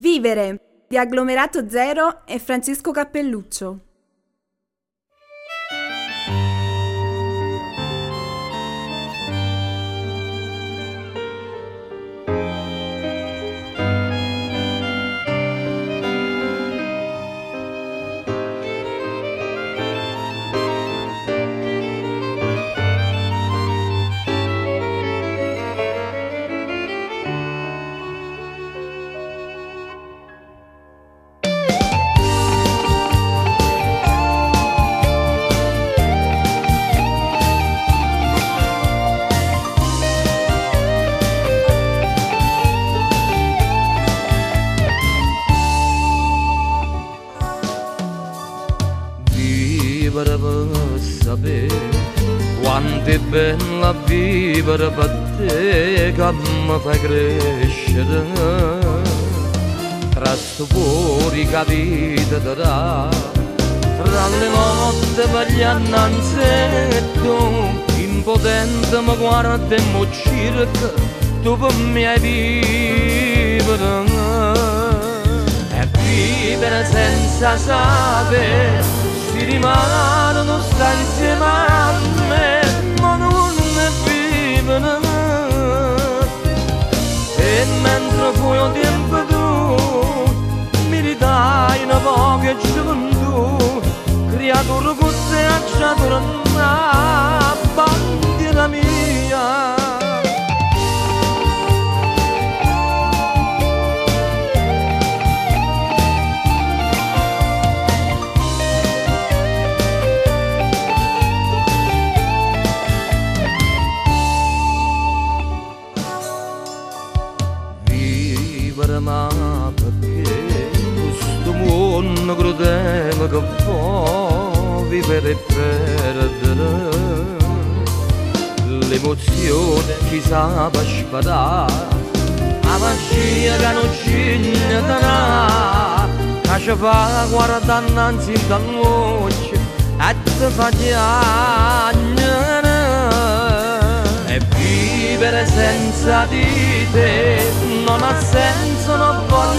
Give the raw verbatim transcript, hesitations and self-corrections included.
Vivere di Agglomerato Zero e Francesco Cappelluccio. Vivere per sapere quanto è bella vivere per te che mi fai crescere tra sto fuori capite darà tra le notte per gli annanzetto impotente mi guarda e mi cerca tu per me hai vivere e vivere senza sapere si rimane, non sta insieme a me, ma non ne vivono. E mentre fu un tempo tu, mi ridai una poca gioventù, creatura con te acciatura, una bandiera mia. Ma perché questo mondo crudele che può vivere e perdere l'emozione ci sa per sparare la magia che non ci darà che ci fa guardare innanzi dall'occhio e ti fa piangere e vivere senza di te non ha senso, non voglio